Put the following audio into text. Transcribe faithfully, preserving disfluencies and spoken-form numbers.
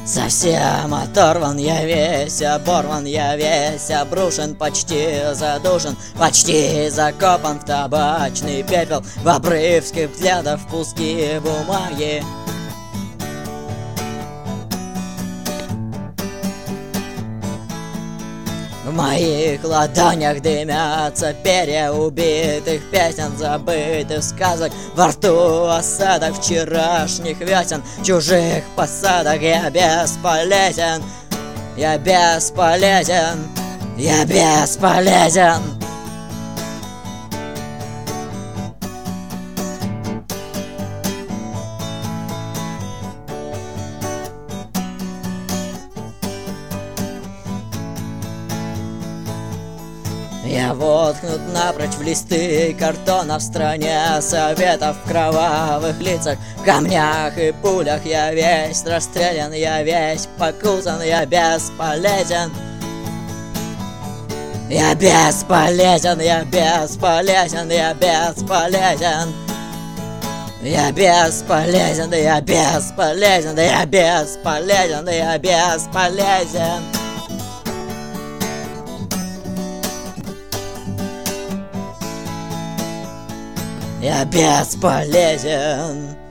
Совсем оторван я весь, оборван я весь, обрушен, почти задушен, почти закопан в табачный пепел, в обрывке взглядов куски бумаги. В моих ладонях дымятся перья убитых песен, забытых сказок. Во рту осадок вчерашних весен, чужих посадок. Я бесполезен, я бесполезен, я бесполезен. Я воткнут напрочь в листы картона, в стране советов, в кровавых лицах, в камнях и пулях. Я весь расстрелян, я весь покусан, я бесполезен. Я бесполезен, я бесполезен, я бесполезен. Я бесполезен, да я бесполезен, да я бесполезен, да я бесполезен. Я бесполезен.